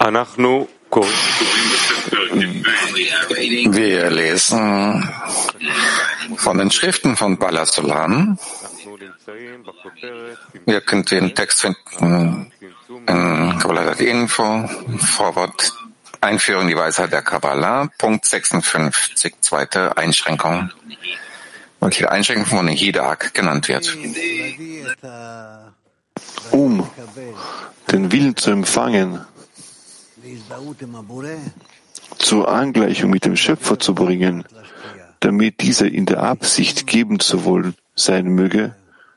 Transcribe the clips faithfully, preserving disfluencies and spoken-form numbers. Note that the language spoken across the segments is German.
Wir lesen von den Schriften von Bala Sulam. Ihr könnt den Text finden in Kabbalah Info, Vorwort, Einführung in die Weisheit der Kabbalah, Punkt sechsundfünfzig, zweite Einschränkung, welche Einschränkung von Hidak genannt wird. Um den Willen zu empfangen, zur Angleichung mit dem Schöpfer zu bringen, damit dieser in der Absicht geben zu wollen sein möge,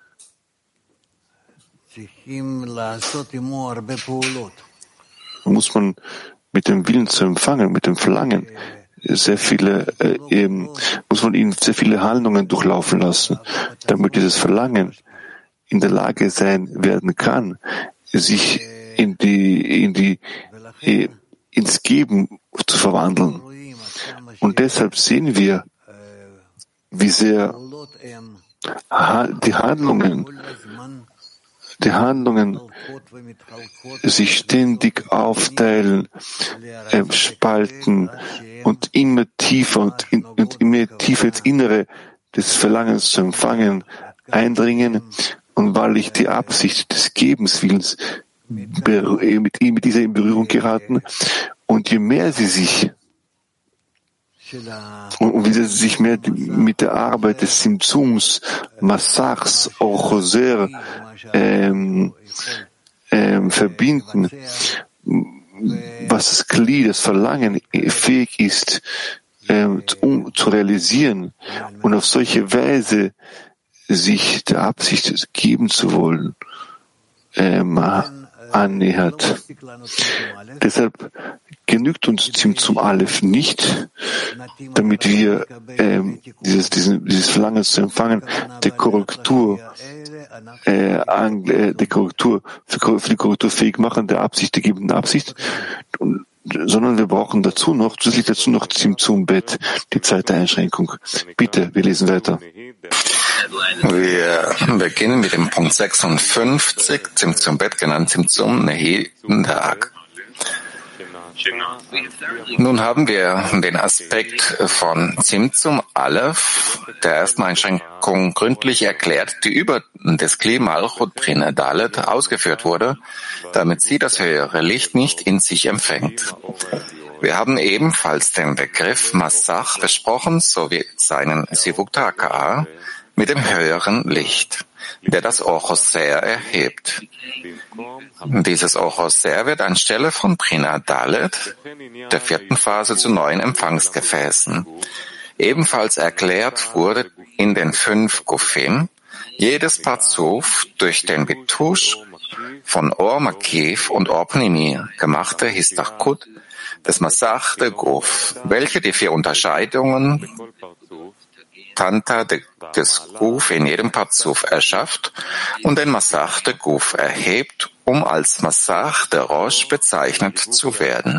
muss man mit dem Willen zu empfangen, mit dem Verlangen, sehr viele, äh, eben, muss man ihn sehr viele Handlungen durchlaufen lassen, damit dieses Verlangen in der Lage sein werden kann, sich in die, in die, äh, ins Geben zu verwandeln. Und deshalb sehen wir, wie sehr die Handlungen, die Handlungen sich ständig aufteilen, äh, spalten und immer tiefer und, in, und immer tiefer ins Innere des Verlangens zu empfangen eindringen. Und weil ich die Absicht des Gebenswillens mit ihm, mit dieser in Berührung geraten, und je mehr sie sich und wie sie sich mehr mit der Arbeit des Simtsums, Massachs, Orchoser ähm, ähm, verbinden, was das Glied, das Verlangen fähig ist, ähm, um, zu realisieren und auf solche Weise sich der Absicht geben zu wollen, ähm, annähert. Deshalb genügt uns Zimtzum Aleph nicht, damit wir ähm, dieses, diesen, dieses Verlangen zu empfangen, der Korrektur, äh, äh, der Korrektur für, für die Korrektur fähig machen, der Absicht, der gebenden Absicht, und, sondern wir brauchen dazu noch, zusätzlich dazu noch Zimtzum Bet, die zweite Einschränkung. Bitte, wir lesen weiter. Wir beginnen mit dem Punkt sechsundfünfzig, Zimtzum Bet, genannt Zimtzum Nehi Dag. Nun haben wir den Aspekt von Zimtzum Aleph, der ersten Einschränkung, gründlich erklärt, die über des Kli Malchut Brinah Dalet ausgeführt wurde, damit sie das höhere Licht nicht in sich empfängt. Wir haben ebenfalls den Begriff Massach besprochen, sowie seinen Sivuk Taka mit dem höheren Licht, der das Orchoser erhebt. Dieses Orchoser wird anstelle von Brinah Dalet, der vierten Phase, zu neuen Empfangsgefäßen. Ebenfalls erklärt wurde in den fünf Gufim jedes Parzuf durch den Bitush von Or Makiv und Or Pnimi gemachte Histakut des Massach de Guf, welche die vier Unterscheidungen Tanta de, des Guf in jedem Parzuf erschafft und den Massach de Guf erhebt, um als Massach de Rosh bezeichnet zu werden.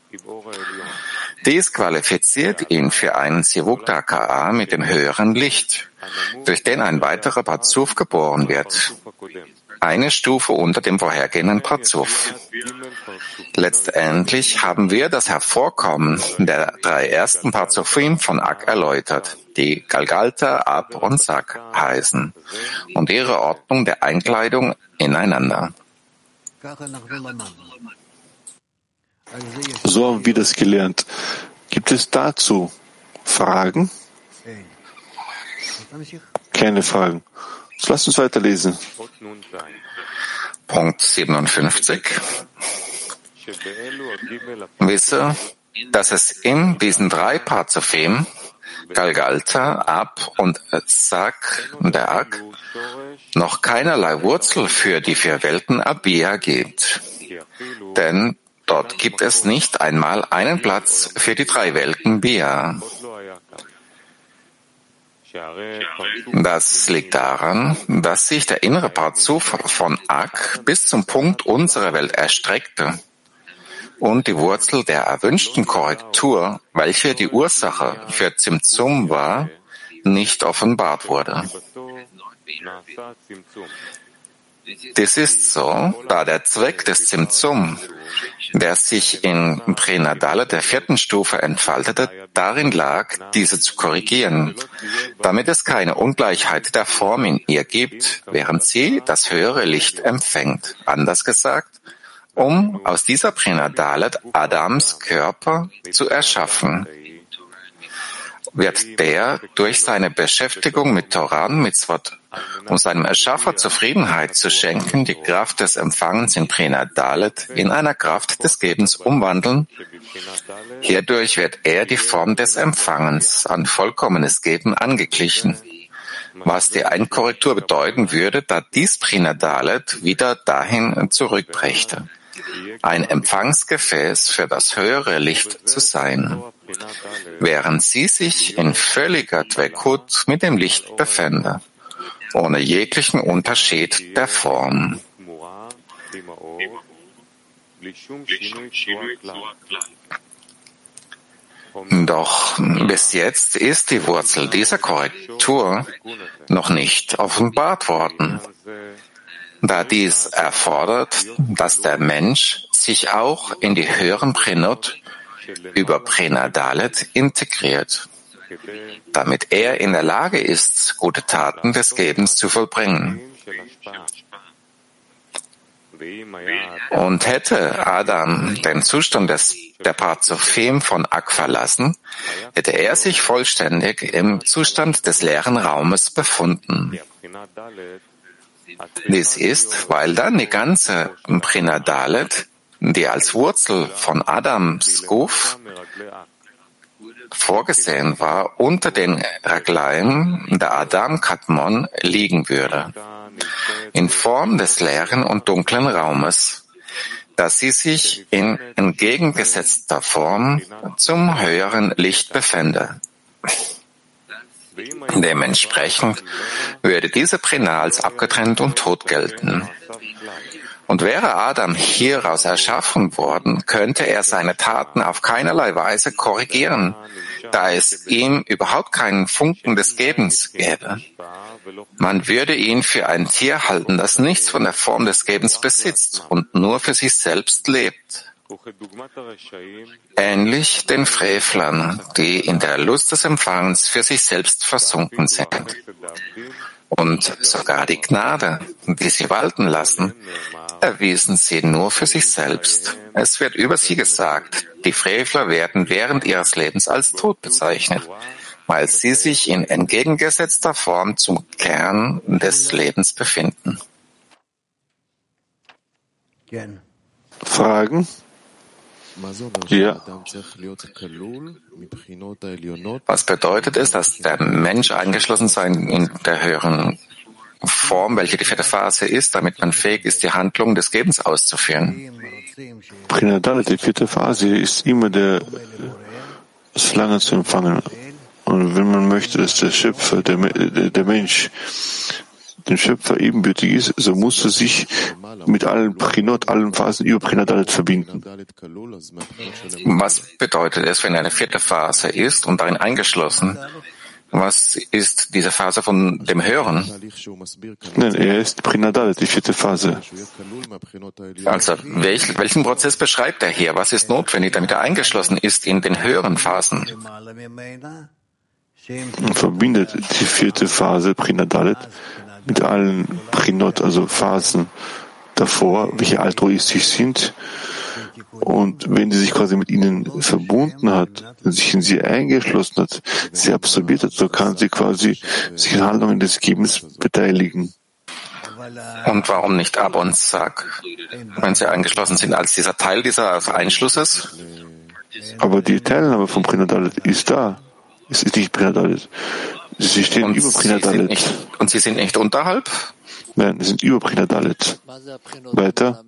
Dies qualifiziert ihn für einen Sivuk Taka mit dem höheren Licht, durch den ein weiterer Parzuf geboren wird. Eine Stufe unter dem vorhergehenden Parzuf. Letztendlich haben wir das Hervorkommen der drei ersten Parzufim von Ak erläutert, die Galgalta, Ab und Sak heißen, und ihre Ordnung der Einkleidung ineinander. So haben wir das gelernt. Gibt es dazu Fragen? Keine Fragen. So, lasst uns weiterlesen. Punkt siebenundfünfzig. Wisse, dass es in diesen drei Parzufim, Galgalta, Ab und Sak, der Ak, noch keinerlei Wurzel für die vier Welten Abia gibt. Denn dort gibt es nicht einmal einen Platz für die drei Welten Bia. Das liegt daran, dass sich der innere Parzuf von Ak bis zum Punkt unserer Welt erstreckte und die Wurzel der erwünschten Korrektur, welche die Ursache für Zimtzum war, nicht offenbart wurde. Dies ist so, da der Zweck des Tzimtzum, der sich in Pri Nadalet der vierten Stufe entfaltete, darin lag, diese zu korrigieren, damit es keine Ungleichheit der Form in ihr gibt, während sie das höhere Licht empfängt. Anders gesagt, um aus dieser Pri Nadalet Adams Körper zu erschaffen, wird der durch seine Beschäftigung mit Torah und Mitzvot, um seinem Erschaffer Zufriedenheit zu schenken, die Kraft des Empfangens in Pri Nadalet in einer Kraft des Gebens umwandeln. Hierdurch wird er die Form des Empfangens an vollkommenes Geben angeglichen, was die Einkorrektur bedeuten würde, da dies Pri Nadalet wieder dahin zurückbrächte, ein Empfangsgefäß für das höhere Licht zu sein, während sie sich in völliger Dvekut mit dem Licht befände, ohne jeglichen Unterschied der Form. Doch bis jetzt ist die Wurzel dieser Korrektur noch nicht offenbart worden, da dies erfordert, dass der Mensch sich auch in die höheren Prinot über Pri Nadalet integriert, damit er in der Lage ist, gute Taten des Gebens zu vollbringen. Und hätte Adam den Zustand des, der Parzophim von Ak verlassen, hätte er sich vollständig im Zustand des leeren Raumes befunden. Dies ist, weil dann die ganze Pri Nadalet, die als Wurzel von Adams Guf vorgesehen war, unter den Raglaim der Adam Kadmon liegen würde, in Form des leeren und dunklen Raumes, dass sie sich in entgegengesetzter Form zum höheren Licht befände. Dementsprechend würde diese Prina als abgetrennt und tot gelten. Und wäre Adam hieraus erschaffen worden, könnte er seine Taten auf keinerlei Weise korrigieren, da es ihm überhaupt keinen Funken des Gebens gäbe. Man würde ihn für ein Tier halten, das nichts von der Form des Gebens besitzt und nur für sich selbst lebt. Ähnlich den Frevlern, die in der Lust des Empfangens für sich selbst versunken sind. Und sogar die Gnade, die sie walten lassen, erwiesen sie nur für sich selbst. Es wird über sie gesagt, die Frevler werden während ihres Lebens als tot bezeichnet, weil sie sich in entgegengesetzter Form zum Kern des Lebens befinden. Fragen? Ja. Was bedeutet es, dass der Mensch eingeschlossen sein in der höheren Form, welche die vierte Phase ist, damit man fähig ist, die Handlung des Gebens auszuführen? Pri Nadalet, die vierte Phase, ist immer der Schlange zu empfangen. Und wenn man möchte, dass der Schöpfer, der, der, der Mensch, dem Schöpfer ebenbürtig ist, so muss er sich mit allen Prinot, allen Phasen über Pri Nadalet verbinden. Was bedeutet es, wenn er eine vierte Phase ist und darin eingeschlossen? Was ist diese Phase von dem Hören? Nein, er ist Pri Nadalet, die vierte Phase. Also, welch, welchen Prozess beschreibt er hier? Was ist notwendig, damit er eingeschlossen ist in den höheren Phasen? Man verbindet die vierte Phase, Pri Nadalet, mit allen Prinot, also Phasen davor, welche altruistisch sind. Und wenn sie sich quasi mit ihnen verbunden hat, sich in sie eingeschlossen hat, sie absorbiert hat, so kann sie quasi sich in Handlungen des Gebens beteiligen. Und warum nicht Ab und Sag, wenn sie eingeschlossen sind, als dieser Teil dieses Einschlusses? Aber die Teilnahme von Pri Nadalet ist da. Es ist nicht Pri Nadalet. Sie stehen und über Pri Nadalet. Und sie sind nicht unterhalb? Nein, sie sind über Pri Nadalet. Weiter.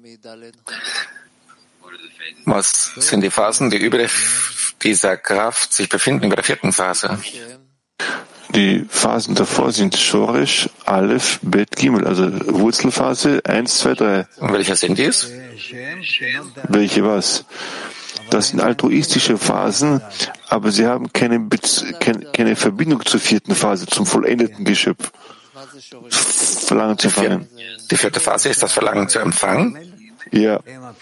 Was sind die Phasen, die über dieser Kraft sich befinden, über der vierten Phase? Die Phasen davor sind Shoresh, Aleph, Bet, Gimel, also Wurzelphase eins, zwei, drei. Und welche sind dies? Welche was? Das sind altruistische Phasen, aber sie haben keine, Bez- keine, keine Verbindung zur vierten Phase, zum vollendeten Geschöpf. Verlangen zu empfangen. Die vierte Phase ist das Verlangen zu empfangen. Ja.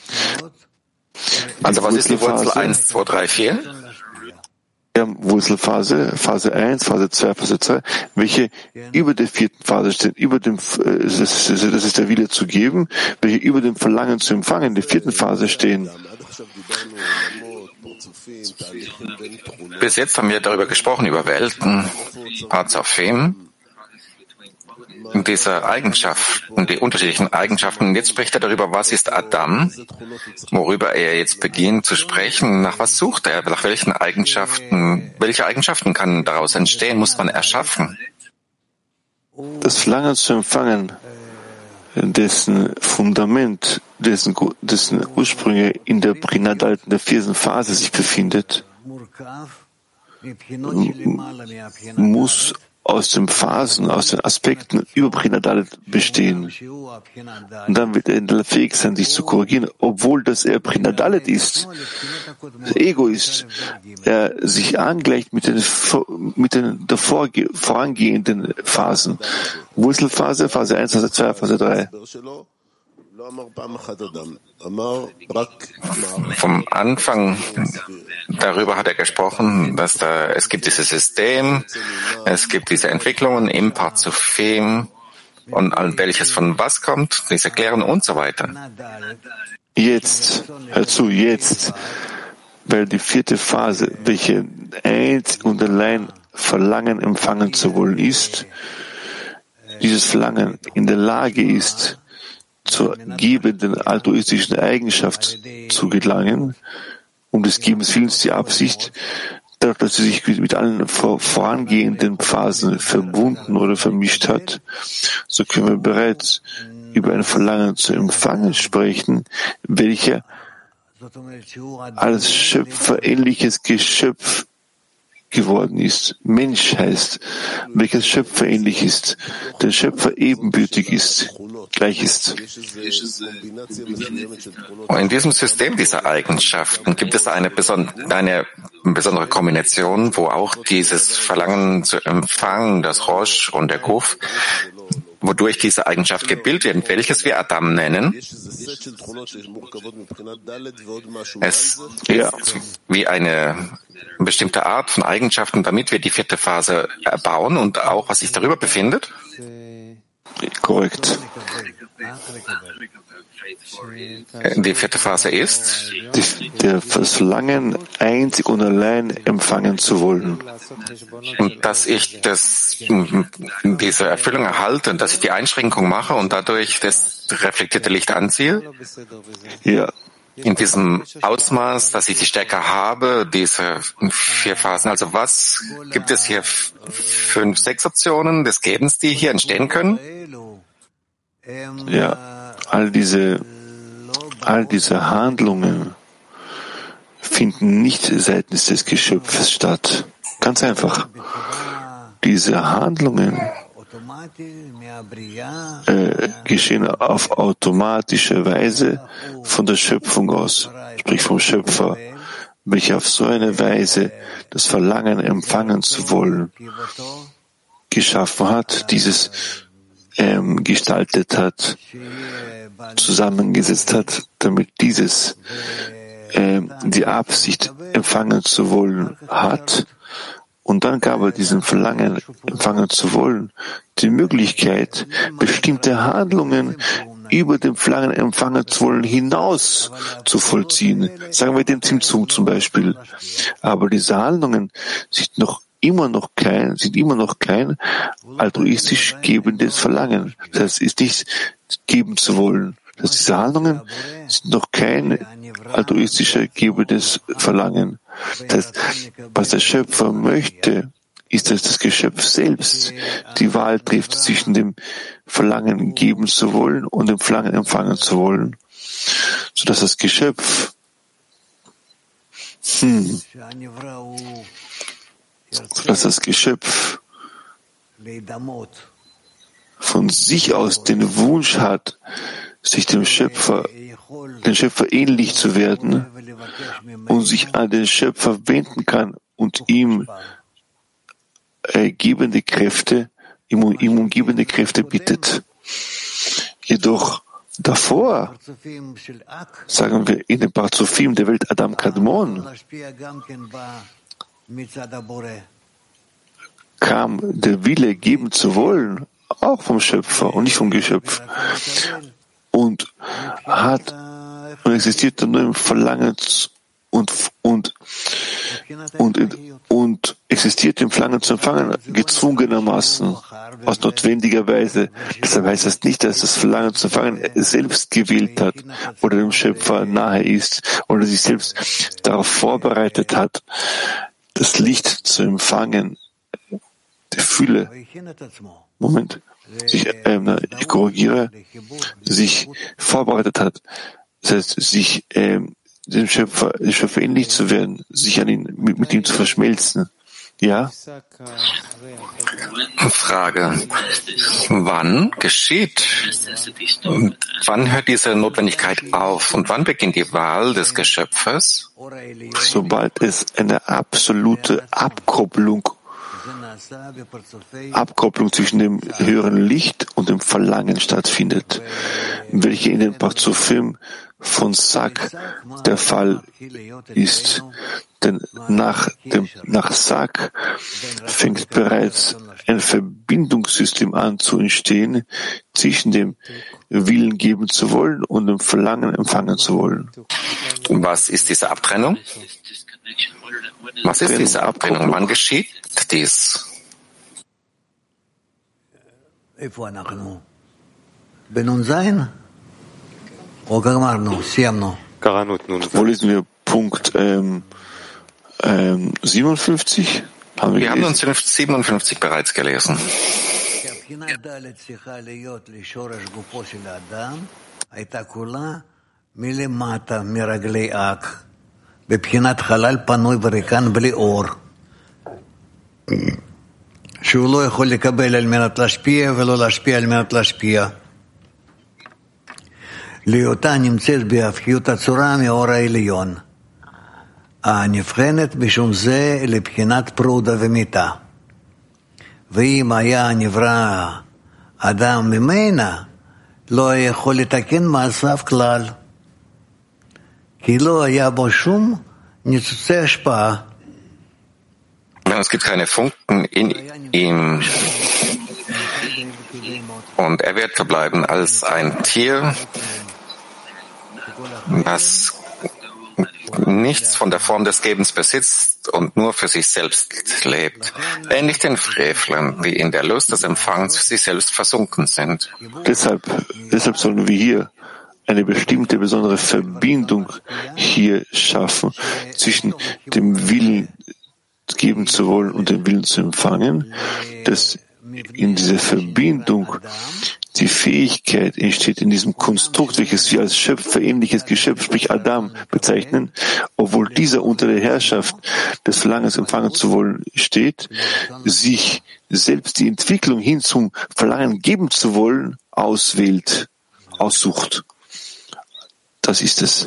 Also was ist die Wurzel eins, zwei, drei, vier? Ja, Wurzelphase, Phase eins, Phase zwei, Phase zwei, welche über der vierten Phase steht, über dem, das ist, das ist der Wille zu geben, welche über dem Verlangen zu empfangen, in der vierten Phase stehen. Bis jetzt haben wir darüber gesprochen, über Welten, Parzafim, diese Eigenschaften, die unterschiedlichen Eigenschaften. Jetzt spricht er darüber, was ist Adam, worüber er jetzt beginnt zu sprechen. Nach was sucht er? Nach welchen Eigenschaften, welche Eigenschaften kann daraus entstehen, muss man erschaffen? Das Verlangen zu empfangen, dessen Fundament, dessen, dessen Ursprünge in der Prinadal, der vierten Phase sich befindet, muss aus den Phasen, aus den Aspekten über Prinadalet bestehen. Und dann wird er fähig sein, sich zu korrigieren, obwohl das er Prinadalet ist, das Ego ist, er sich angleicht mit den, mit den davor vorangehenden Phasen. Wurzelphase, Phase eins, Phase zwei, Phase drei. Vom Anfang darüber hat er gesprochen, dass da, es gibt dieses System, es gibt diese Entwicklungen im Parzufim und all welches von was kommt, diese Erklärung und so weiter. Jetzt, hör zu, jetzt, weil die vierte Phase, welche einzig und allein Verlangen empfangen zu wollen ist, dieses Verlangen in der Lage ist, zur gebenden altruistischen Eigenschaft zu gelangen, um des Gebens Willens die Absicht, dadurch, dass sie sich mit allen vor, vorangehenden Phasen verbunden oder vermischt hat, so können wir bereits über ein Verlangen zu empfangen sprechen, welcher als schöpferähnliches Geschöpf geworden ist. Mensch heißt, welches Schöpfer ähnlich ist, der Schöpfer ebenbürtig ist, gleich ist. Und in diesem System dieser Eigenschaften gibt es eine, beson- eine besondere Kombination, wo auch dieses Verlangen zu empfangen, das Rosh und der Kuf, wodurch diese Eigenschaft gebildet wird, welches wir Adam nennen. Es ja. ist wie eine bestimmte Art von Eigenschaften, damit wir die vierte Phase erbauen und auch, was sich darüber befindet. Korrekt. Die vierte Phase ist, Die, das Verlangen, einzig und allein empfangen zu wollen. Und dass ich das, diese Erfüllung erhalte, dass ich die Einschränkung mache und dadurch das reflektierte Licht anziehe. Ja. In diesem Ausmaß, dass ich die Stärke habe, diese vier Phasen. Also was gibt es hier? Fünf, sechs Optionen des Gebens, die hier entstehen können? Ja, all diese, all diese Handlungen finden nicht seitens des Geschöpfes statt. Ganz einfach. Diese Handlungen äh, geschehen auf automatische Weise von der Schöpfung aus, sprich vom Schöpfer, welcher auf so eine Weise das Verlangen empfangen zu wollen geschaffen hat, dieses ähm, gestaltet hat, zusammengesetzt hat, damit dieses ähm, die Absicht empfangen zu wollen hat. Und dann gab er diesem Verlangen empfangen zu wollen die Möglichkeit, bestimmte Handlungen über dem Verlangen empfangen zu wollen hinaus zu vollziehen. Sagen wir den Zimtzum zum Beispiel. Aber diese Handlungen sind noch immer noch kein, sind immer noch kein altruistisch gebendes Verlangen. Das heißt, es ist nicht geben zu wollen. Das heißt, diese Handlungen sind noch kein altruistischer gebendes Verlangen. Das heißt, was der Schöpfer möchte, ist, dass das Geschöpf selbst die Wahl trifft zwischen dem Verlangen geben zu wollen und dem Verlangen empfangen zu wollen, sodass das Geschöpf hm, sodass das Geschöpf von sich aus den Wunsch hat, sich dem Schöpfer, den Schöpfer ähnlich zu werden und sich an den Schöpfer wenden kann und ihm äh, gebende Kräfte ihm um, ihm umgebende Kräfte bittet. Jedoch davor, sagen wir in den Parzufim der Welt Adam Kadmon, kam der Wille, geben zu wollen, auch vom Schöpfer und nicht vom Geschöpf, und hat und existierte nur im Verlangen und und und und existiert im Verlangen zu empfangen, gezwungenermaßen, aus notwendiger Weise. Deshalb heißt das nicht, dass das Verlangen zu empfangen selbst gewählt hat oder dem Schöpfer nahe ist oder sich selbst darauf vorbereitet hat, das Licht zu empfangen, die Fülle. Moment, sich, äh, ich korrigiere, sich vorbereitet hat, das heißt, sich äh, dem Schöpfer, dem Schöpfer ähnlich zu werden, sich an ihn, mit, mit ihm zu verschmelzen. Ja? Frage. Wann geschieht, wann hört diese Notwendigkeit auf und wann beginnt die Wahl des Geschöpfes? Sobald es eine absolute Abkopplung Abkopplung zwischen dem höheren Licht und dem Verlangen stattfindet, welche in den Parzufim von Sak der Fall ist. Denn nach dem, nach Sak fängt bereits ein Verbindungssystem an zu entstehen zwischen dem Willen geben zu wollen und dem Verlangen empfangen zu wollen. Und was ist diese Abtrennung? Was ist diese Abtrennung? Wann geschieht dies? Wo lesen wir Punkt ähm, ähm, siebenundfünfzig? Haben wir wir haben uns siebenundfünfzig bereits gelesen. בבחינת חלל פנוי וריקן בלי אור, שהוא לא יכול לקבל על מנת להשפיע ולא להשפיע על מנת להשפיע. להיותה נמצאת בהפכיות הצורה מאור העליון, הנבחנת בשום זה לבחינת פרודה ומיתה. ואם היה נברא אדם ממנה, לא היה יכול לתקן מעשיו כלל. Wenn es gibt keine Funken in ihm und er wird verbleiben als ein Tier, das nichts von der Form des Gebens besitzt und nur für sich selbst lebt, ähnlich den Frevlern, die in der Lust des Empfangs für sich selbst versunken sind. Deshalb, deshalb sollen wir hier eine bestimmte besondere Verbindung hier schaffen zwischen dem Willen geben zu wollen und dem Willen zu empfangen, dass in dieser Verbindung die Fähigkeit entsteht, in diesem Konstrukt, welches wir als schöpferähnliches Geschöpf, sprich Adam, bezeichnen, obwohl dieser unter der Herrschaft des Verlangens empfangen zu wollen steht, sich selbst die Entwicklung hin zum Verlangen geben zu wollen auswählt, aussucht. Das ist es.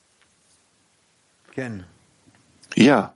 Ja.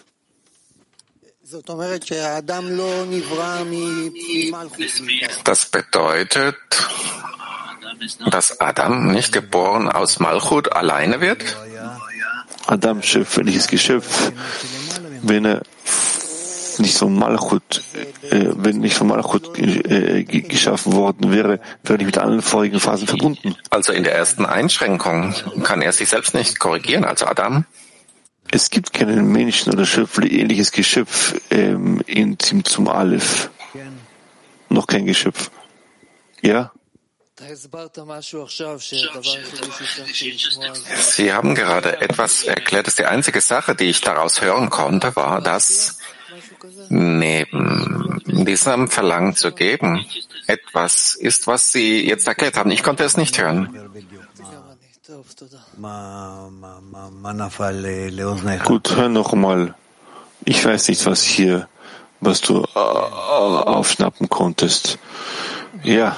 Das bedeutet, dass Adam nicht geboren aus Malchut alleine wird? Adam, schöpferliches Geschöpf, wenn er nicht von Malchut, äh, wenn nicht von Malchut äh, geschaffen worden wäre, wäre nicht mit allen vorigen Phasen verbunden. Also in der ersten Einschränkung kann er sich selbst nicht korrigieren, also Adam? Es gibt keinen Menschen oder schöpferliches Geschöpf ähm, in Tzimtzum Aleph. Noch kein Geschöpf. Ja? Sie haben gerade etwas erklärt, dass die einzige Sache, die ich daraus hören konnte, war, dass neben diesem Verlangen zu geben etwas ist, was Sie jetzt erklärt haben. Ich konnte es nicht hören. Gut, hör noch mal. Ich weiß nicht, was hier, was du äh, aufschnappen konntest. Ja.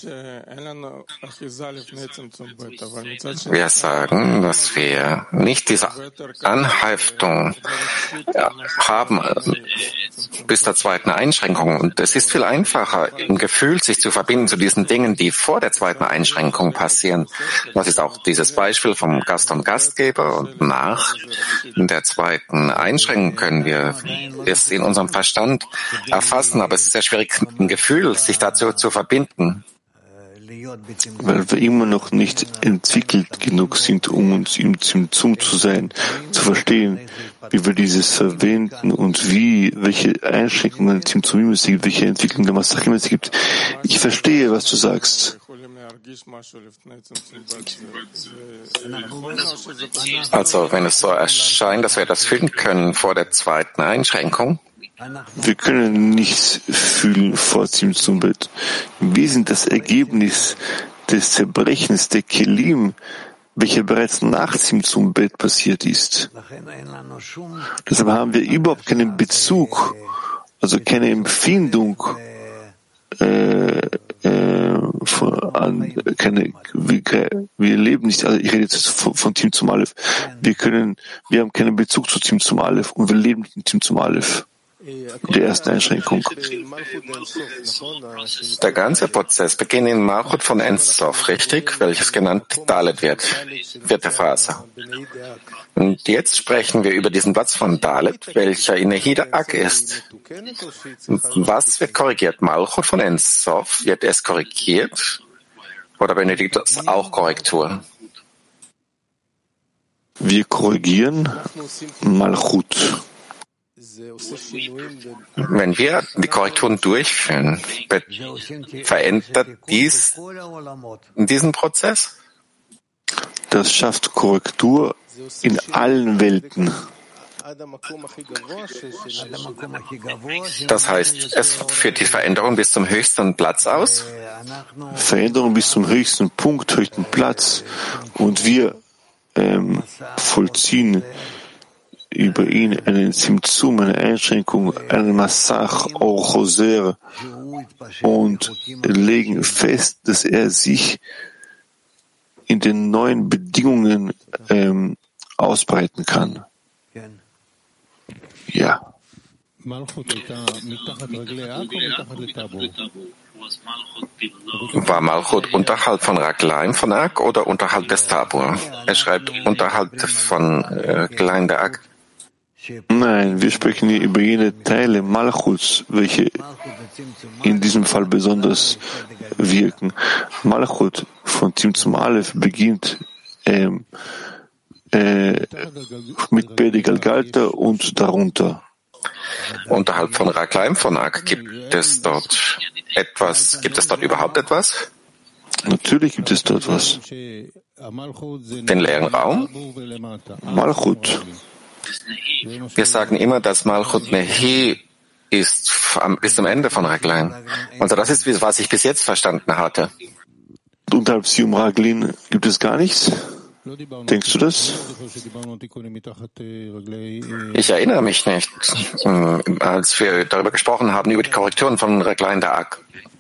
Wir sagen, dass wir nicht diese Anhaftung haben bis zur zweiten Einschränkung. Und es ist viel einfacher, im Gefühl sich zu verbinden zu diesen Dingen, die vor der zweiten Einschränkung passieren. Das ist auch dieses Beispiel vom Gast und Gastgeber. Und nach der zweiten Einschränkung können wir es in unserem Verstand erfassen, aber es ist sehr schwierig, im Gefühl sich dazu zu verbinden. Weil wir immer noch nicht entwickelt genug sind, um uns im Zimtzum zu sein, zu verstehen, wie wir dieses verwenden und wie, welche Einschränkungen im Zimtzum es gibt, welche Entwicklung der Masachim es gibt. Ich verstehe, was du sagst. Also, wenn es so erscheint, dass wir das fühlen können vor der zweiten Einschränkung, wir können nichts fühlen vor Zimtzum Bet. Wir sind das Ergebnis des Zerbrechens der Kelim, welcher bereits nach Zimtzum Bet passiert ist. Deshalb haben wir überhaupt keinen Bezug, also keine Empfindung, äh, äh, von, an, keine, wir, wir leben nicht, also ich rede jetzt von, von Zimtzum Aleph. Wir können, wir haben keinen Bezug zu Zimtzum Aleph und wir leben in Zimtzum Aleph. Die erste Einschränkung. Der ganze Prozess beginnt in Malchut von Ein Sof, richtig? Welches genannt Dalet wird. Vierte Phase. Und jetzt sprechen wir über diesen Platz von Dalet, welcher in Nehida Ak ist. Was wird korrigiert? Malchut von Ein Sof, wird es korrigiert? Oder benötigt das auch Korrektur? Wir korrigieren Malchut. Wenn wir die Korrekturen durchführen, verändert dies diesen Prozess? Das schafft Korrektur in allen Welten. Das heißt, es führt die Veränderung bis zum höchsten Platz aus? Veränderung bis zum höchsten Punkt, höchsten Platz. Und wir ähm, vollziehen über ihn einen Zimtzum, eine Einschränkung, einen Massach, Or Choser, und legen fest, dass er sich in den neuen Bedingungen ähm, ausbreiten kann. Ja. War Malchut unterhalb von Raglaim von Ak oder unterhalb des Tabur? Er schreibt unterhalb von äh, Klein der Ak. Nein, wir sprechen hier über jene Teile Malchuts, welche in diesem Fall besonders wirken. Malchut von Zimtzum Aleph beginnt ähm, äh, mit Pedi Galgalta und darunter. Unterhalb von Raglaim von Ak gibt es dort etwas, gibt es dort überhaupt etwas? Natürlich gibt es dort was. Den leeren Raum? Malchut. Wir sagen immer, dass Malchut Nehi ist bis zum Ende von Raglaim. Also das ist, was ich bis jetzt verstanden hatte. Unterhalb Sium Raglin gibt es gar nichts? Denkst du das? Ich erinnere mich nicht, als wir darüber gesprochen haben, über die Korrekturen von Raglaim der Ak.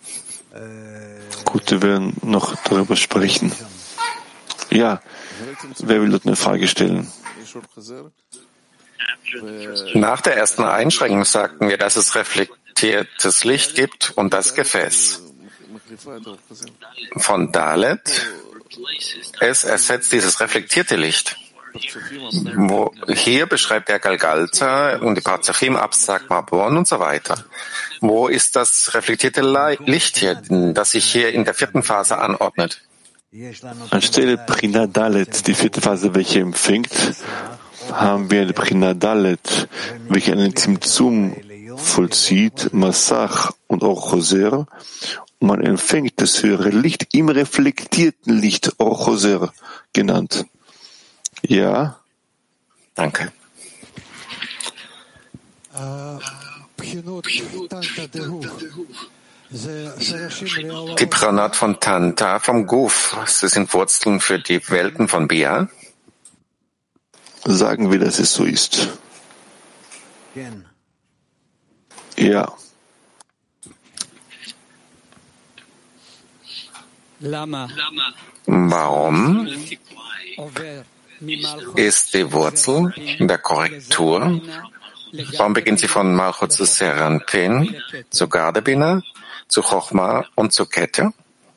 Gut, wir werden noch darüber sprechen. Ja, wer will dort eine Frage stellen? Nach der ersten Einschränkung sagten wir, dass es reflektiertes Licht gibt und das Gefäß. Von Dalet, es ersetzt dieses reflektierte Licht. Wo, hier beschreibt der Galgalta und die Parzafim, Absag, Mabon und so weiter. Wo ist das reflektierte Licht hier, das sich hier in der vierten Phase anordnet? Anstelle Prina Dalet, die vierte Phase, welche empfängt, haben wir eine Prina Dalet, welche einen Zimtzum vollzieht, Massach und auch Choser. Und man empfängt das höhere Licht im reflektierten Licht, auch Choser genannt. Ja? Danke. Die Pranat von Tanta vom Guf, sie sind Wurzeln für die Welten von Bia. Sagen wir, dass es so ist. Ja. Warum ist die Wurzel der Korrektur? Warum beginnt sie von Malchut zu Seranpin, zu Gardebina, zu Chochma und zu Kette?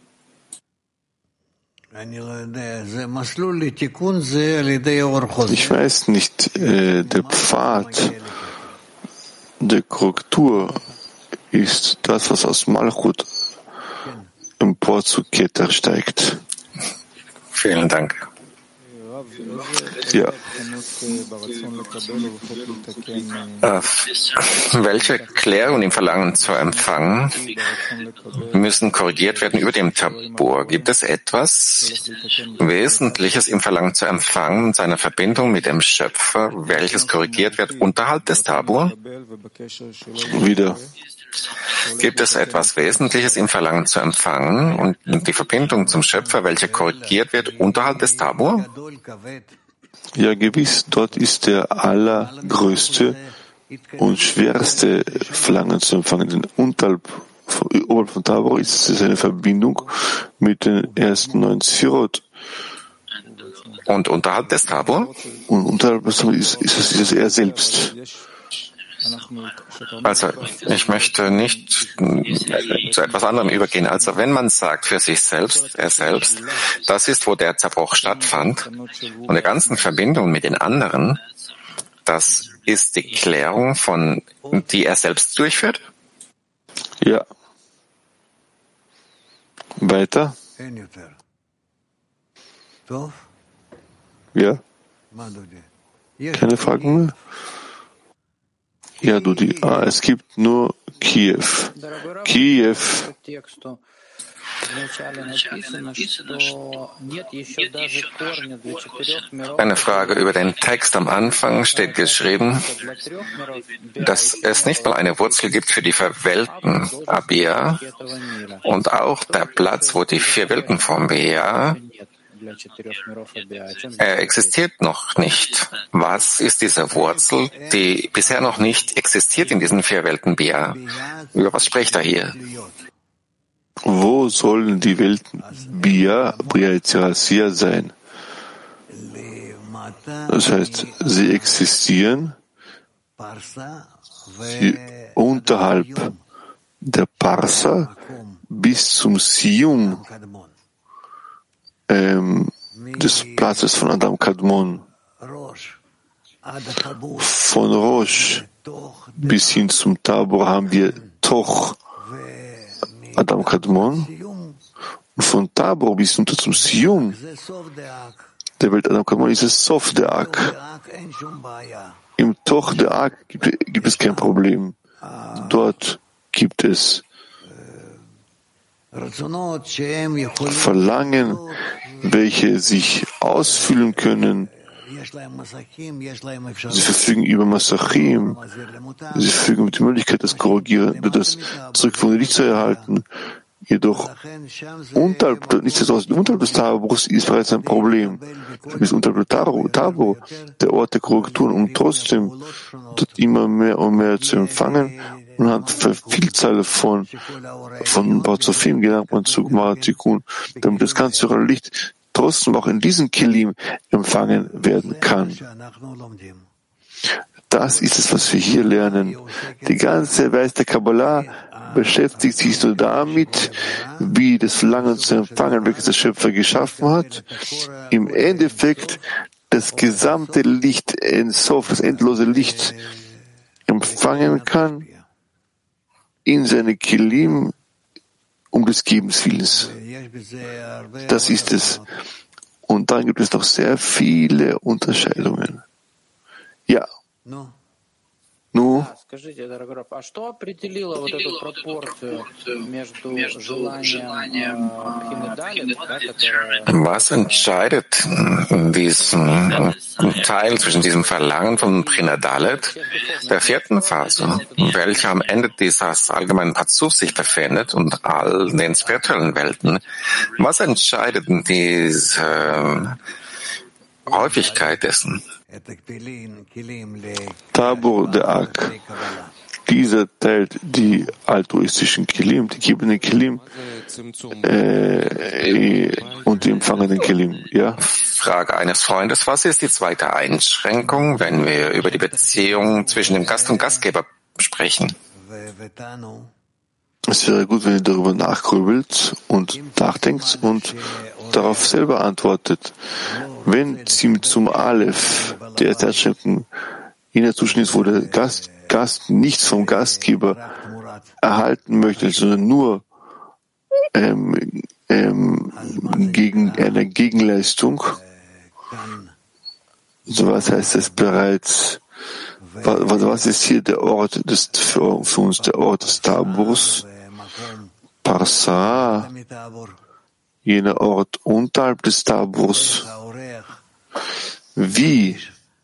Ich weiß nicht, äh, der Pfad der Korrektur ist das, was aus Malchut empor zu Keter steigt. Vielen Dank. Ja. Äh, welche Klärungen im Verlangen zu empfangen müssen korrigiert werden über dem Tabor? Gibt es etwas Wesentliches im Verlangen zu empfangen und seiner Verbindung mit dem Schöpfer, welches korrigiert wird unterhalb des Tabor? Wieder. Gibt es etwas Wesentliches im Verlangen zu empfangen und die Verbindung zum Schöpfer, welche korrigiert wird unterhalb des Tabor? Ja, gewiss, dort ist der allergrößte und schwerste Verlangen zu empfangen. Denn unterhalb, oberhalb von Tabor ist es eine Verbindung mit den ersten neun Sphirot. Und unterhalb des Tabor? Und unterhalb des Tabor ist, ist, es, ist es er selbst. Also, ich möchte nicht zu etwas anderem übergehen. Also, wenn man sagt für sich selbst, er selbst, das ist, wo der Zerbruch stattfand, und der ganzen Verbindung mit den anderen, das ist die Klärung von, die er selbst durchführt? Ja. Weiter? Ja? Keine Fragen mehr? Ja, Dudi. Ah, es gibt nur Kiew. Kiew. Eine Frage über den Text. Am Anfang steht geschrieben, dass es nicht mal eine Wurzel gibt für die verwelten Abia und auch der Platz, wo die vier Welten vom Bea, er existiert noch nicht. Was ist diese Wurzel, die bisher noch nicht existiert in diesen vier Welten Bia? Über was spricht er hier? Wo sollen die Welten Bia, Bria Yetzirah sein? Das heißt, sie existieren sie unterhalb der Parsa bis zum Siyum ähm, des Platzes von Adam Kadmon. Von Rosh bis hin zum Tabor haben wir Toch Adam Kadmon. Und von Tabor bis hinunter zum Siyum der Welt Adam Kadmon ist es Sof der Ak. Im Toch der Ak gibt, gibt es kein Problem. Dort gibt es Verlangen, welche sich ausfüllen können. Sie verfügen über Masachim. Sie verfügen über die Möglichkeit, das Korrigieren, das Zurückführen nicht zu erhalten. Jedoch unterhalb, nichtsdestotrotz, unterhalb des Tabors ist bereits ein Problem. Bis unterhalb des Tabor, der Ort der Korrekturen, um trotzdem dort immer mehr und mehr zu empfangen. Und hat für Vielzahl von, von Barzofim gelangt man zu Gmaratikun, damit das ganze Licht trotzdem auch in diesem Kelim empfangen werden kann. Das ist es, was wir hier lernen. Die ganze Weise der Kabbalah beschäftigt sich so damit, wie das Verlangen zu empfangen, welches der Schöpfer geschaffen hat. Im Endeffekt das gesamte Licht, Ensof, das endlose Licht empfangen kann in seine Kelim um des Gebens Willens. Das ist es. Und dann gibt es noch sehr viele Unterscheidungen. Ja. Ну? Was entscheidet diesen Teil zwischen diesem Verlangen von Prinadalet, der vierten Phase, welcher am Ende dieses allgemeinen Pazuf sich befindet und all den spirituellen Welten? Was entscheidet diese Häufigkeit dessen? Tabor der Ak dieser teilt die altruistischen Kelim, die gebenden Kelim äh, und die empfangenen Kelim. Ja? Frage eines Freundes. Was ist die zweite Einschränkung, wenn wir über die Beziehung zwischen dem Gast und Gastgeber sprechen? Es wäre gut, wenn ihr darüber nachgrübelt und nachdenkt und darauf selber antwortet. Wenn Zimtzum Aleph, der erste Einschränkung, in der Zustand ist, wo der Gast, Gast nichts vom Gastgeber erhalten möchte, sondern nur ähm, ähm, gegen eine Gegenleistung, so was heißt das bereits? Was, was ist hier der Ort des, für, für uns der Ort des Taburs? Parsa, jener Ort unterhalb des Taburs. Wie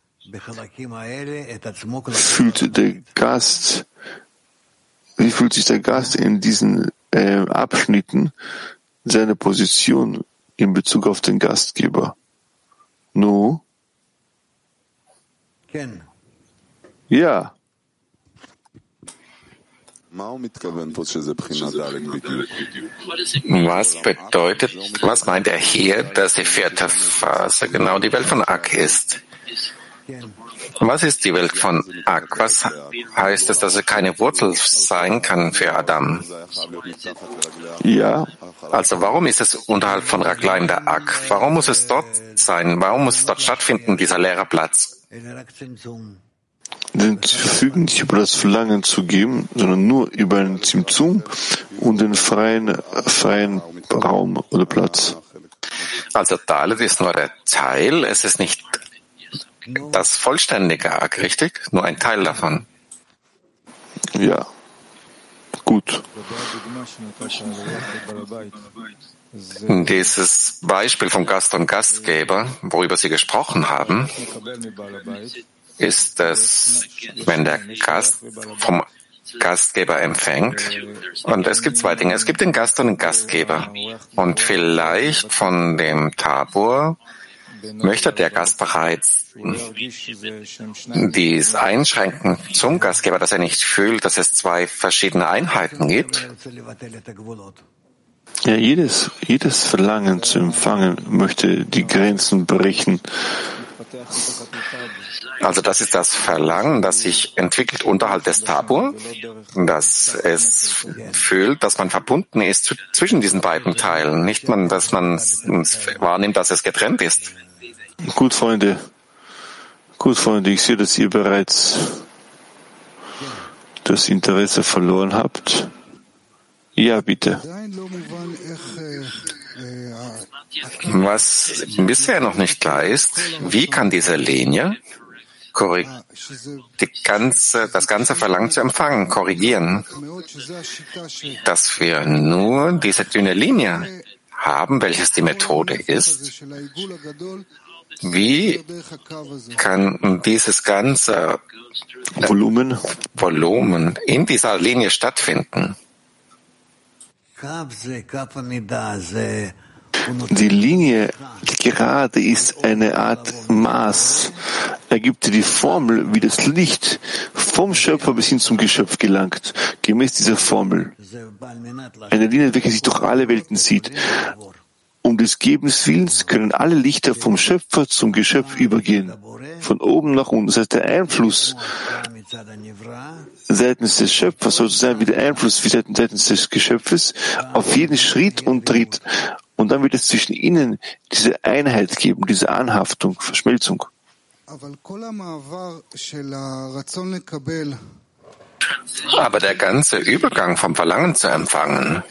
fühlt der Gast, wie fühlt sich der Gast in diesen äh, Abschnitten seine Position in Bezug auf den Gastgeber? Nu? Ja. Was bedeutet, was meint er hier, dass die vierte Phase genau die Welt von Ak ist? Was ist die Welt von Ak? Was heißt es, dass er keine Wurzel sein kann für Adam? Ja. Also warum ist es unterhalb von Raglaim der Ak? Warum muss es dort sein? Warum muss es dort stattfinden, dieser leere Platz? Den Fügen nicht über das Verlangen zu geben, sondern nur über einen Zimtzum und den freien, freien Raum oder Platz. Also Dalet ist nur der Teil, es ist nicht das vollständige Ak, richtig? Nur ein Teil davon. Ja, gut. Dieses Beispiel vom Gast und Gastgeber, worüber Sie gesprochen haben, ist es, wenn der Gast vom Gastgeber empfängt. Und es gibt zwei Dinge. Es gibt den Gast und den Gastgeber. Und vielleicht von dem Tabur möchte der Gast bereits dies einschränken zum Gastgeber, dass er nicht fühlt, dass es zwei verschiedene Einheiten gibt. Ja, jedes, jedes Verlangen zu empfangen möchte die Grenzen brechen. Also das ist das Verlangen, das sich entwickelt unterhalb des Tabur, dass es fühlt, dass man verbunden ist zwischen diesen beiden Teilen, nicht man, dass man wahrnimmt, dass es getrennt ist. Gut, Freunde. Gut, Freunde, ich sehe, dass ihr bereits das Interesse verloren habt. Ja, bitte. Was bisher noch nicht klar ist, wie kann diese Linie die ganze, das ganze Verlangen zu empfangen, korrigieren, dass wir nur diese dünne Linie haben, welches die Methode ist. Wie kann dieses ganze Volumen, Volumen in dieser Linie stattfinden? Die Linie, die gerade ist eine Art Maß. Er gibt dir die Formel, wie das Licht vom Schöpfer bis hin zum Geschöpf gelangt, gemäß dieser Formel. Eine Linie, welche sich durch alle Welten zieht. Um des Gebens Willens können alle Lichter vom Schöpfer zum Geschöpf übergehen. Von oben nach unten. Das heißt, der Einfluss seitens des Schöpfers soll so sein wie der Einfluss seitens des Geschöpfes auf jeden Schritt und Tritt. Und dann wird es zwischen ihnen diese Einheit geben, diese Anhaftung, Verschmelzung. Aber der ganze Übergang vom Verlangen zu empfangen,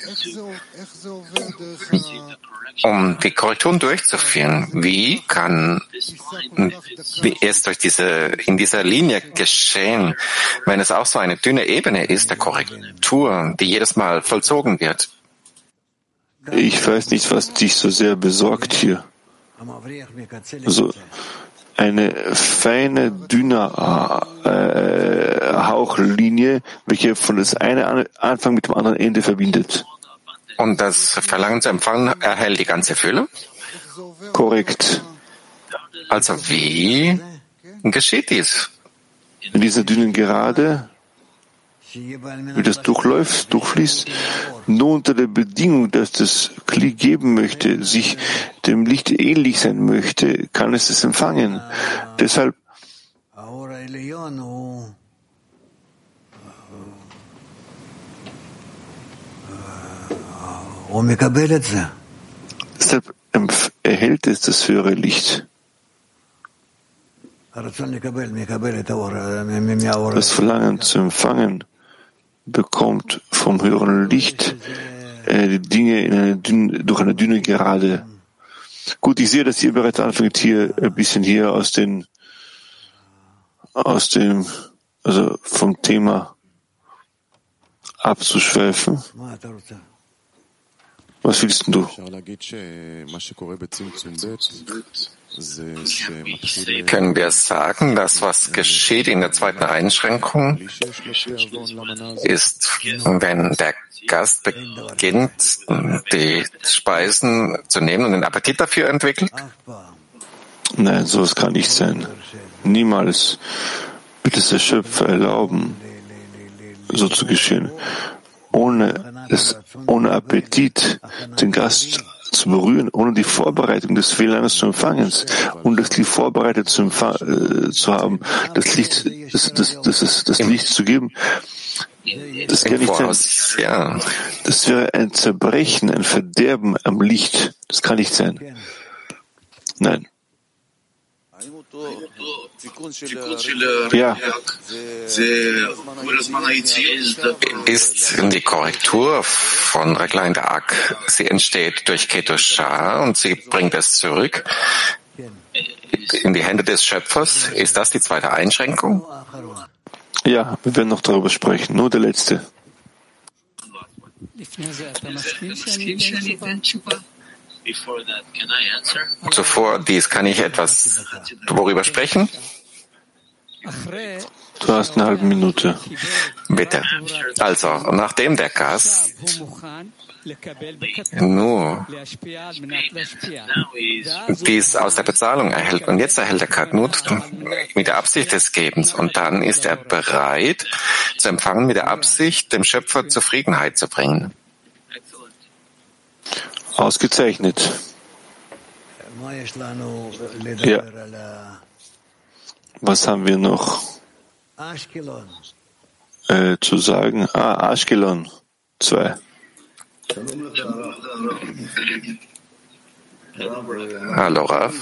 um die Korrekturen durchzuführen, wie kann wie es durch diese, in dieser Linie geschehen, wenn es auch so eine dünne Ebene ist, der Korrektur, die jedes Mal vollzogen wird? Ich weiß nicht, was dich so sehr besorgt hier. Also eine feine, dünne äh, Hauchlinie, welche von das eine Anfang mit dem anderen Ende verbindet. Und das Verlangen zu empfangen erhält die ganze Fülle? Korrekt. Also wie geschieht dies? In dieser dünnen Gerade wie das durchläuft, durchfließt, nur unter der Bedingung, dass das Kli geben möchte, sich dem Licht ähnlich sein möchte, kann es es empfangen. Deshalb Deshalb erhält es das höhere Licht. Das Verlangen zu empfangen bekommt vom höheren Licht äh, die Dinge in eine dünne, durch eine dünne Gerade. Gut, ich sehe, dass ihr bereits anfängt, hier ein bisschen hier aus den, aus dem, also vom Thema abzuschweifen. Was willst du? Können wir sagen, dass was geschieht in der zweiten Einschränkung ist, wenn der Gast beginnt, die Speisen zu nehmen und den Appetit dafür entwickelt? Nein, sowas kann nicht sein. Niemals wird es der Schöpfer erlauben, so zu geschehen. Ohne, es, ohne Appetit den Gast zu berühren, ohne die Vorbereitung des Fehlers zu empfangen und das Licht vorbereitet zu, äh, zu haben, das Licht, das, das, das, das, das Licht zu geben, das kann nicht sein. Ja. Das wäre ein Zerbrechen, ein Verderben am Licht. Das kann nicht sein. Nein. Ja. Ist die Korrektur von Reglein der Ak, sie entsteht durch Ketushah und sie bringt es zurück in die Hände des Schöpfers. Ist das die zweite Einschränkung? Ja, wir werden noch darüber sprechen. Nur der letzte. Zuvor dies kann ich etwas worüber sprechen? Du hast eine halbe Minute. Bitte. Also, nachdem der Gast nur dies aus der Bezahlung erhält und jetzt erhält er Katnut mit der Absicht des Gebens und dann ist er bereit zu empfangen mit der Absicht, dem Schöpfer Zufriedenheit zu bringen. Ausgezeichnet. Ja. Was haben wir noch äh, zu sagen? Ah, Ashkelon. Zwei. Hallo, Rav.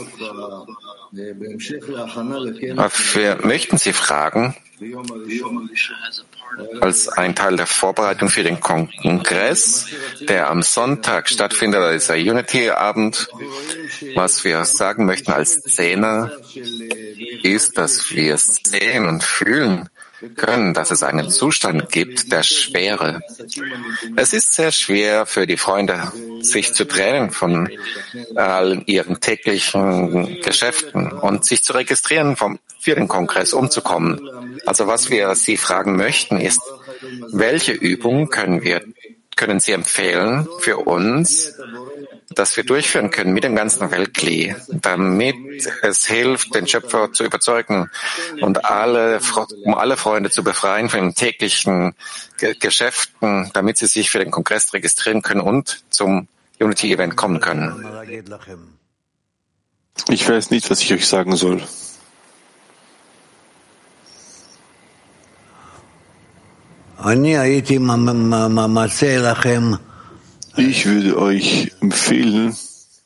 Wir möchten Sie fragen, als ein Teil der Vorbereitung für den Kongress, der am Sonntag stattfindet, dieser Unity-Abend, was wir sagen möchten als Szene, ist, dass wir sehen und fühlen können, dass es einen Zustand gibt der Schwere. Es ist sehr schwer für die Freunde, sich zu trennen von all ihren täglichen Geschäften und sich zu registrieren, vom, für den Kongress umzukommen. Also was wir Sie fragen möchten, ist, welche Übungen können wir, können Sie empfehlen für uns, dass wir durchführen können mit dem ganzen Weltkli, damit es hilft, den Schöpfer zu überzeugen und alle, um alle Freunde zu befreien von den täglichen Ge- Geschäften, damit sie sich für den Kongress registrieren können und zum Unity-Event kommen können. Ich weiß nicht, was ich euch sagen soll. Ich würde euch empfehlen,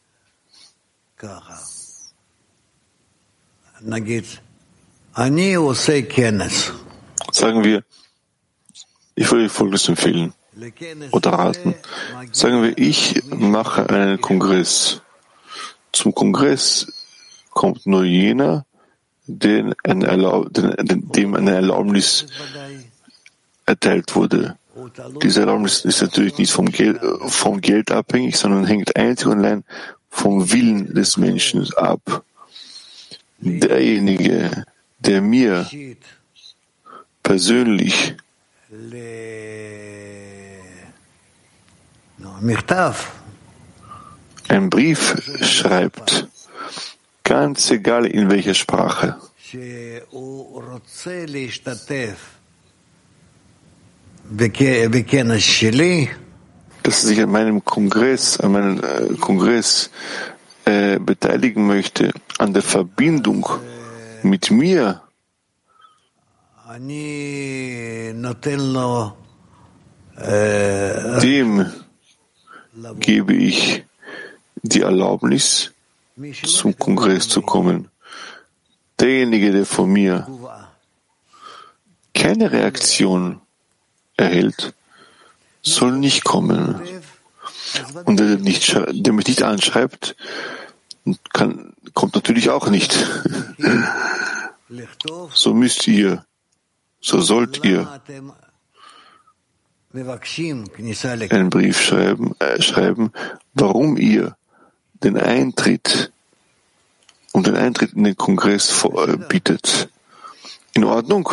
sagen wir, ich würde euch Folgendes empfehlen oder raten. Sagen wir, ich mache einen Kongress. Zum Kongress kommt nur jener, den ein Erlaub, den, dem eine Erlaubnis erteilt wurde. Diese Erlaubnis ist natürlich nicht vom Geld, vom Geld abhängig, sondern hängt einzig und allein vom Willen des Menschen ab. Derjenige, der mir persönlich einen Brief schreibt, ganz egal in welcher Sprache, dass er sich an meinem Kongress, an meinem äh, Kongress äh, beteiligen möchte, an der Verbindung mit mir, dem gebe ich die Erlaubnis, zum Kongress zu kommen. Derjenige, der von mir keine Reaktion erhält, soll nicht kommen. Und der, nicht, der mich nicht anschreibt, kann, kommt natürlich auch nicht. So müsst ihr, so sollt ihr einen Brief schreiben, äh, schreiben, warum ihr den Eintritt und den Eintritt in den Kongress vor, äh, bietet. In Ordnung?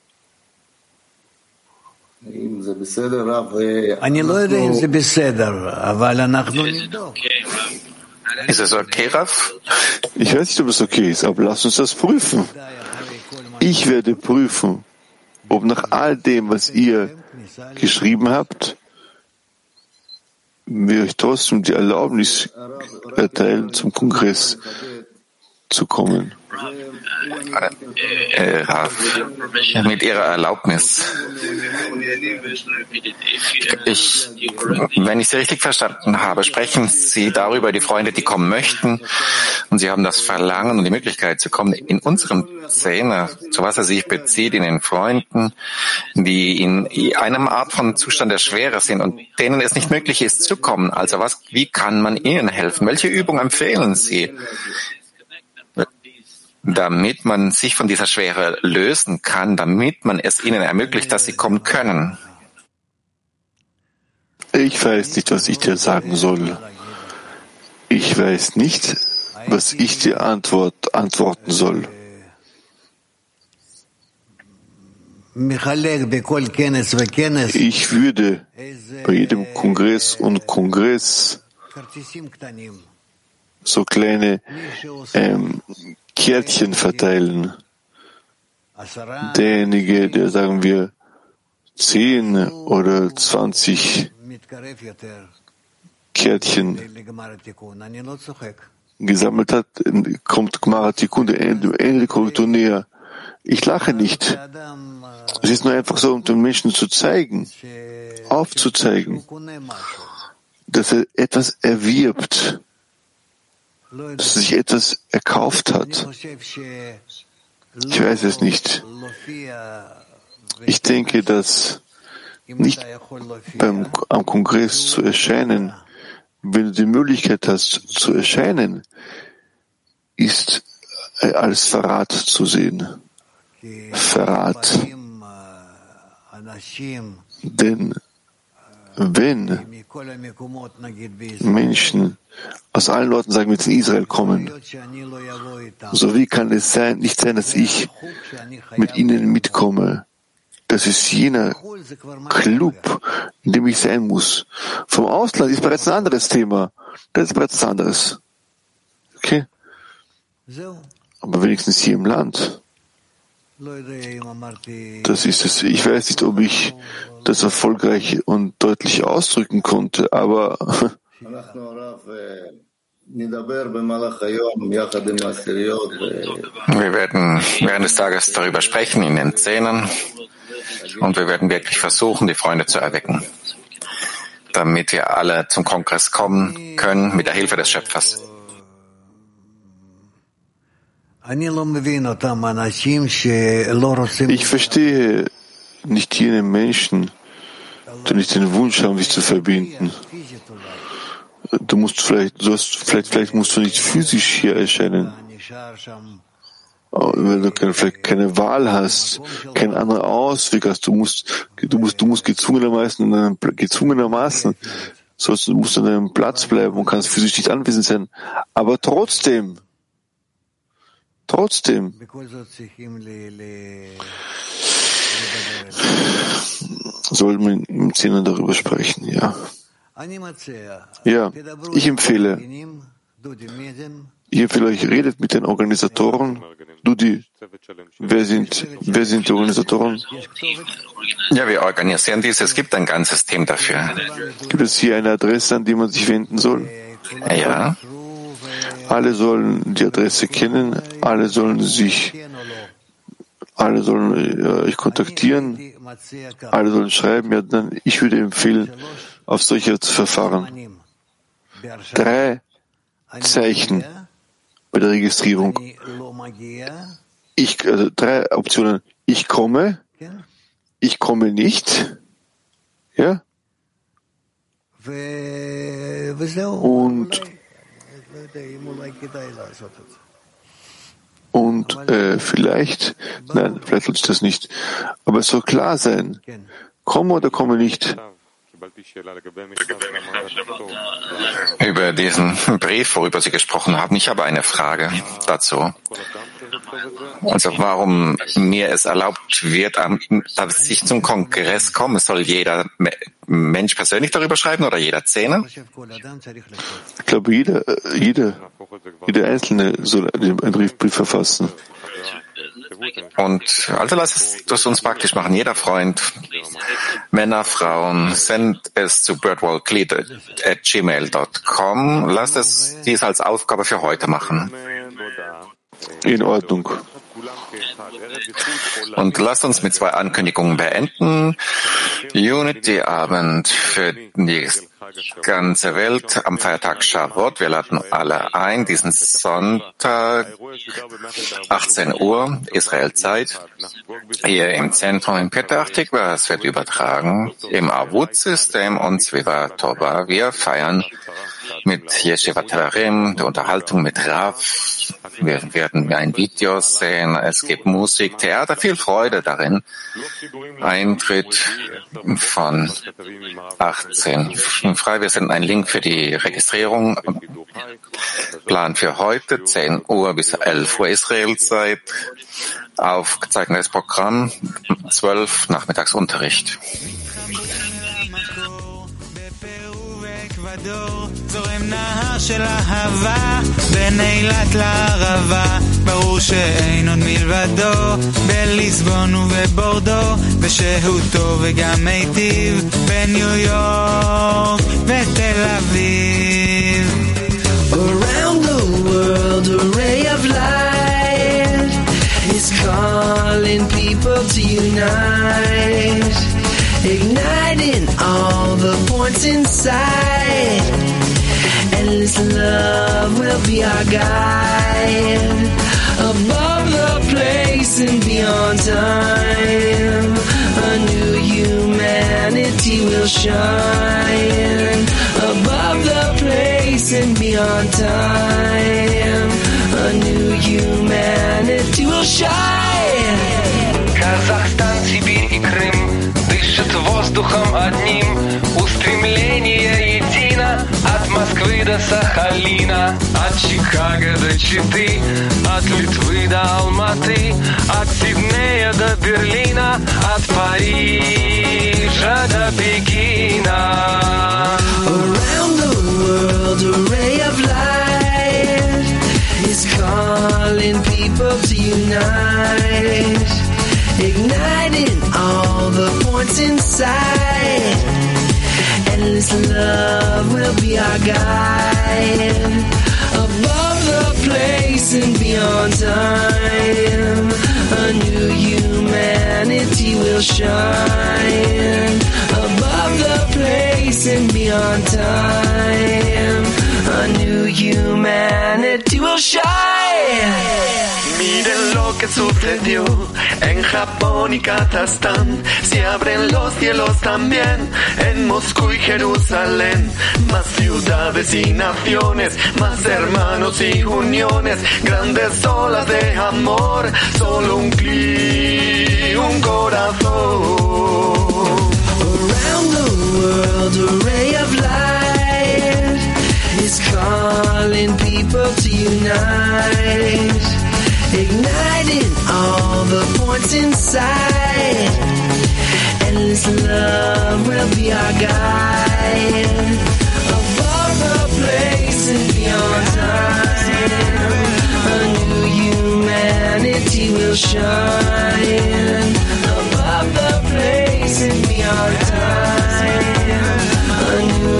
Ist es okay, Rav? Ich weiß nicht, ob es okay ist, aber lass uns das prüfen. Ich werde prüfen, ob nach all dem, was ihr geschrieben habt, wir euch trotzdem die Erlaubnis erteilen, zum Kongress zu kommen. Äh, Rav, mit Ihrer Erlaubnis. Ich, wenn ich Sie richtig verstanden habe, sprechen Sie darüber, die Freunde, die kommen möchten, und Sie haben das Verlangen und die Möglichkeit zu kommen. In unserem Szene, zu was er sich bezieht, in den Freunden, die in einem Art von Zustand der Schwere sind und denen es nicht möglich ist zu kommen. Also was, wie kann man ihnen helfen? Welche Übung empfehlen Sie, damit man sich von dieser Schwere lösen kann, damit man es ihnen ermöglicht, dass sie kommen können? Ich weiß nicht, was ich dir sagen soll. Ich weiß nicht, was ich dir antwort, antworten soll. Ich würde bei jedem Kongress und Kongress so kleine ähm, Kärtchen verteilen. Derjenige, der, sagen wir, zehn oder zwanzig Kärtchen gesammelt hat, kommt Gmara Tikkun, der Ende der Korrektur näher. Ich lache nicht. Es ist nur einfach so, um den Menschen zu zeigen, aufzuzeigen, dass er etwas erwirbt, dass er sich etwas erkauft hat. Ich weiß es nicht. Ich denke, dass nicht beim, am Kongress zu erscheinen, wenn du die Möglichkeit hast zu erscheinen, ist als Verrat zu sehen. Verrat. Denn wenn Menschen aus allen Orten, sagen wir jetzt in Israel, kommen, so wie kann es sein, nicht sein, dass ich mit ihnen mitkomme? Das ist jener Club, in dem ich sein muss. Vom Ausland ist bereits ein anderes Thema. Das ist bereits ein anderes. Okay? Aber wenigstens hier im Land. Das ist es. Ich weiß nicht, ob ich das erfolgreich und deutlich ausdrücken konnte, aber wir werden während des Tages darüber sprechen in den Szenen und wir werden wirklich versuchen, die Freunde zu erwecken, damit wir alle zum Kongress kommen können mit der Hilfe des Schöpfers. Ich verstehe nicht jene Menschen, die nicht den Wunsch haben, sich zu verbinden. Du musst vielleicht, du hast, vielleicht, vielleicht musst du nicht physisch hier erscheinen, weil du keine, vielleicht keine Wahl hast, keinen anderen Ausweg hast. Du musst, du musst, du musst gezwungenermaßen, gezwungenermaßen, sollst, du musst an deinem Platz bleiben und kannst physisch nicht anwesend sein. Aber trotzdem, Trotzdem sollten wir im Zehner darüber sprechen, ja. Ja, ich empfehle, ihr vielleicht redet mit den Organisatoren. Dudi, wer sind, wer sind die Organisatoren? Ja, wir organisieren dies. Es gibt ein ganzes Team dafür. Gibt es hier eine Adresse, an die man sich wenden soll? Ja. Alle sollen die Adresse kennen, alle sollen sich, alle sollen euch kontaktieren, alle sollen schreiben. Ja, dann, ich würde empfehlen, auf solche zu verfahren. Drei Zeichen bei der Registrierung. Ich, also drei Optionen. Ich komme, ich komme nicht, ja, und Und äh, vielleicht, nein, vielleicht tut es das nicht, aber es soll klar sein, komme oder komme nicht. Über diesen Brief, worüber Sie gesprochen haben, ich habe eine Frage dazu. Also warum mir es erlaubt wird, dass ich zum Kongress komme, soll jeder Mensch persönlich darüber schreiben oder jeder Zehner? Ich glaube, jeder, jeder, jeder Einzelne soll einen Brief verfassen. Und also lass es das uns praktisch machen. Jeder Freund, Männer, Frauen, send es zu birdwallcleat at gmail dot com. Lass es dies als Aufgabe für heute machen. In Ordnung. Und lasst uns mit zwei Ankündigungen beenden. Unity-Abend für die ganze Welt am Feiertag Shavuot. Wir laden alle ein, diesen Sonntag, achtzehn Uhr, Israelzeit, hier im Zentrum in Petah Tikva. Es wird übertragen im Avut-System und Zviva Tova. Wir feiern mit Yeshiva Tevarim, der Unterhaltung mit Rav. Wir werden ein Video sehen. Es gibt Musik, Theater, viel Freude darin. Eintritt von achtzehn frei. Wir senden einen Link für die Registrierung. Plan für heute, zehn Uhr bis elf Uhr Israelzeit. Aufgezeichnetes Programm, zwölf Nachmittagsunterricht. זורם נהר של אהבה בין אילת לערבה ברור שאין עוד מלבדו בליסבון ובבורדו ושהותו וגם מיטיב בניו יורק ותל אביב Around the world a ray of light is calling people to unite igniting all the points inside. Endless love will be our guide. Above the place and beyond time, a new humanity will shine. Above the place and beyond time, a new humanity will shine. Казахстан, Сибирь и Крым дышит воздухом одним, устремление едино от Москвы до Сахалина, от Чикаго до Читы, от Литвы до Алматы, от Сиднея до Берлина, от Парижа до Пекина. Around the world a ray of light is calling people to unite. Igniting all the points inside. Endless love will be our guide. Above the place and beyond time, a new humanity will shine. Above the place and beyond time, a new humanity will shine. Miren lo que sucedió en Japón y Kazajstán. Se abren los cielos también en Moscú y Jerusalén. Más ciudades y naciones, más hermanos y uniones. Grandes olas de amor, solo un clic, un corazón. Around the world a ray of light is calling people to unite. Igniting all the points inside. Endless love will be our guide. Above the place and beyond time, a new humanity will shine. Above the place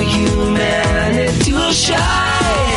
humanity will shine.